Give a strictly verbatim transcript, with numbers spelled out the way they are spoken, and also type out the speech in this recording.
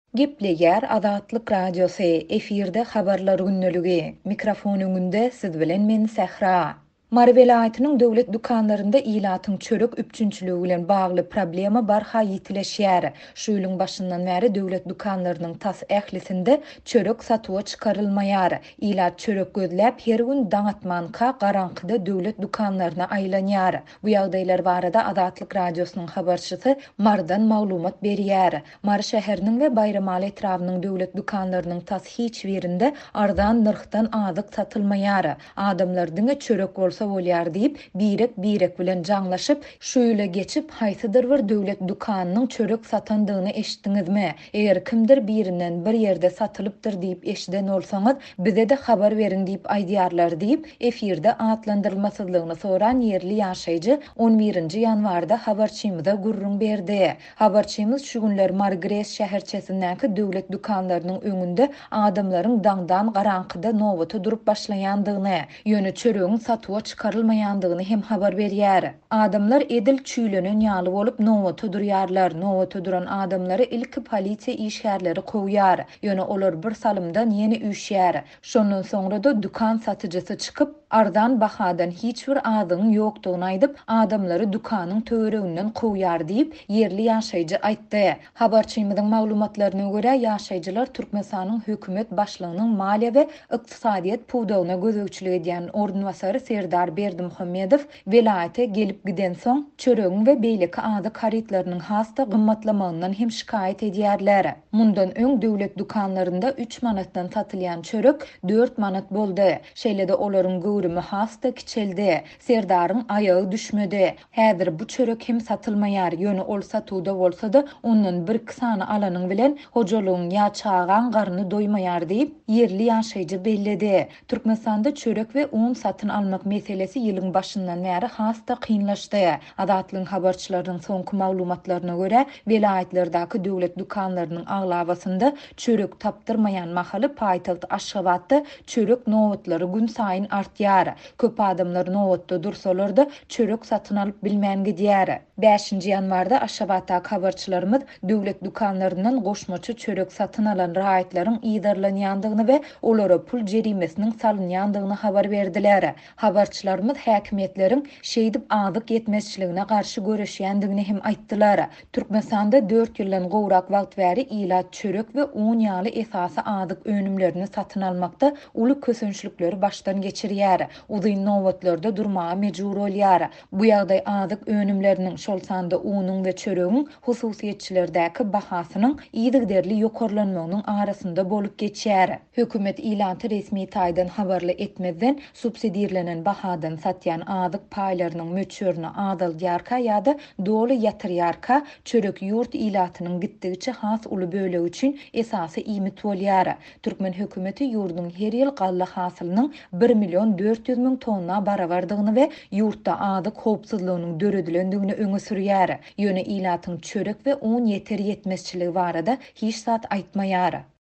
Gepleger Azatlyk Radiosu efirde habarlar günneligi. Mikrofon öňünde siz bilen men Sähra. Mary welaýatynyň döwlet dukanlarynda ilatyň çörek üpçünçiligi bilen bagly problema barha ýitileşýär. Şu ýylyň başyndan bäri döwlet dukanlarynyň tas ählisinde çörek satyga çykarylmaýar. Ilat çörek gözläp her gün daňatmanka garankyda döwlet dukanlaryna aýlanýar. Bu ýagdaýlar barada Azatlyk Radiosynyň habarçysy Mardan maglumat berýär. Mary şäheriniň we Bayramaly etrafynyň döwlet dukanlarynyň tas hiç birinde arzan narhdan azyk satylmaýar. Adamlar diňe çörek bolsa bolýar diýip birek birek bilen jaňlaşyp şu ýyla geçip haýsydyr bir döwlet dukanynyň çörek satandygyny eşitdiňizmi? Eger kimdir birinden bir ýerde satylypdyr diýip eşiden bolsaňyz bize de habar berin diýip aýdýarlar diýip efirde atlandyrylmasyzlygyny soran ýerli ýaşaýjy on birinji ýanwarda habarçymyza gurrun berdi. Habarçymyz şu günler Margres şäherçesindäki döwlet dukanlarynyň öňünde adamlaryň daňdan garankyda nowata durup başlaýandygyny, ýöne çöregiň satyga çykarylmaýandygyny hem habar berýär. Adamlar edil çüýlenen ýaly bolup nowata durýarlar. Nowata duran adamlary ilki polisiýa işgärleri kowýar. Ýöne olar bir salymdan ýene üýşýär. Şondan soňra da dukan satyjysy çykyp arzan bahadan hiç bir azyň ýokdugyny aýdyp adamlary dukanyň töwereginden kowýar diýip ýerli ýaşaýjy aýtdy. Habarçymyzyň maglumatlaryna görä ýaşaýjylar Türkmenistanyň hökümet başlygynyň maliýe we ykdysadyýat puwdagyna gözegçilik edýän ornwasary Serdar Berdimuhammedow welaýata gelip giden soň çöregiň we beýleki azyk haritlarynyň hasta gymmatlamagynyň hem şikaýet edýärler. Mundan öň döwlet dukanlarynda üç manatdan satylýan çörek dört manat boldy. Şeýle-de olaryň göwrümi hasta kiçeldi. Serdaryň aýagy düşmedi. Häzir bu çörek hem satylmaýar. Ýöne ol satuwda bolsa-da ondan bir kysany alanyň bilen hojalygyň ýa çagan garny doýmaýar diýip ýerli ýaşaýjy belledi. Türkmenistanda çörek we un satyn almak meselesi ýylyň başyndan bäri hasta kynlaşdy. Azatlyň habarçylarynyň soňky maglumatlaryna görä welaýatlardaky döwlet dukanlarynyň aglabasynda çörek tapdyrmaýan mahaly paýtagy Aşgabatda çörek nowatlary gün saýyn artýar. Köp adamlar nowatda dursalar-da çörek satyn alyp bilmän gidýär. beşinji ýanwarda Aşgabatda habarçylarymyz döwlet dukanlaryndan goşmaçy çörek satyn alan raýatlaryň ýydarlanýandygyny we olara pul jerimesiniň salynýandygyny habar berdiler. Habarçylarymyz häkimetleriň şeýdip azyk yetmezçiligine garşy göreşýändigini hem aýtdylar. Türkmenistanda dört ýyldan gowrak wagt bäri ilat çörek we un ýaly esasy azyk önümlerini satyn almakda uly kösünçlikleri başdan geçirýär. Uzyn nowatlarda durmaga mejbur bolýar. Bu ýagdaý azyk önümleriniň şol sanda unyň we çöregiň hususiýetçilerdäki bahasynyň ýygyderli ýokarlanmagynyň arasynda bolup geçýär. Hökümet ilanty resmi taýdan habarly etmezden subsidiýelenen bahadan satýan azyk paýlarynyň möçürüni adalýarka ýa-da doly ýatyrýarka çörek ýurt ilatynyň gitdigiçe has uly bölegi üçin esasy iýmit bolýar. Türkmen hökümeti ýurduň her ýyl galla hasylynyň bir million dört ýüz miň tonna barabardygyny we ýurtda azyk howpsuzlygynyň döredilendigini öňe sürýär. Ýöne ilatyň çörek we un ýeter ýetmezçiligi barada hiç zat aýtmaýar.